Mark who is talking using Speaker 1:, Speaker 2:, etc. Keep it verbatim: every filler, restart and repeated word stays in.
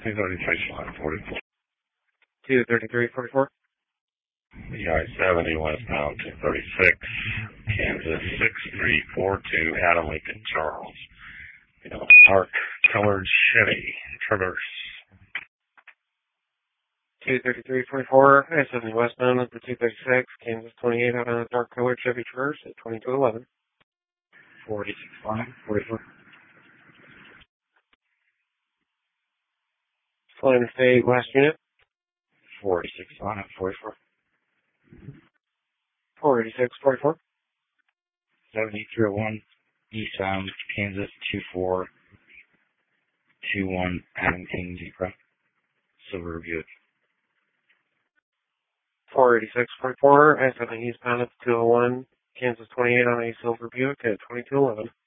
Speaker 1: two thirty-three, slide forty-four.
Speaker 2: two thirty-three forty-four.
Speaker 1: E I seventy westbound two thirty-six, Kansas six three four two, Adam Lincoln Charles. You know, dark colored Chevy Traverse.
Speaker 2: two thirty-three forty-four, I seventy westbound at the two thirty-six, Kansas twenty-eight out on a dark colored Chevy Traverse at twenty-two eleven.
Speaker 1: forty-six five forty-four.
Speaker 2: Flying State West Unit.
Speaker 1: forty-six five forty-four.
Speaker 2: four eighty-six forty-four.
Speaker 1: seventy-three oh one, eastbound Kansas two four two one, Adam King Jeep, Silver Buick.
Speaker 2: four eighty-six forty-four, I seventy eastbound at the two oh one, Kansas twenty-eight on a Silver Buick at twenty-two eleven.